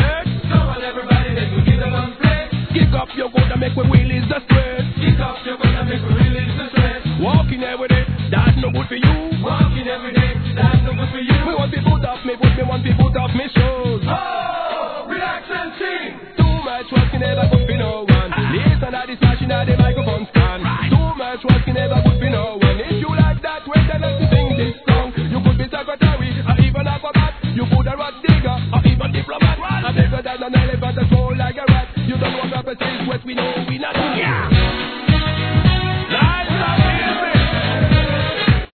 dirt. Come on everybody, let's go get them on play. Kick up your foot and make we release the stress. Kick up your foot and make we release the stress. Walking every day, that's no good for you. Walking every day, that's no good for you. We want to put off me, me want to put off me shoes. Oh, relax and sing. Too much working never good for no one. Listen to the smashing of the microphone stand. Too much working never good for no one. If you like that, wait and let me sing this song. You could be secretary, or even acrobat. You could a rat digger, or even diplomat. I'm bigger than an elephant, that's all like a rat. You don't know what purpose is, what we know we not. Yeah.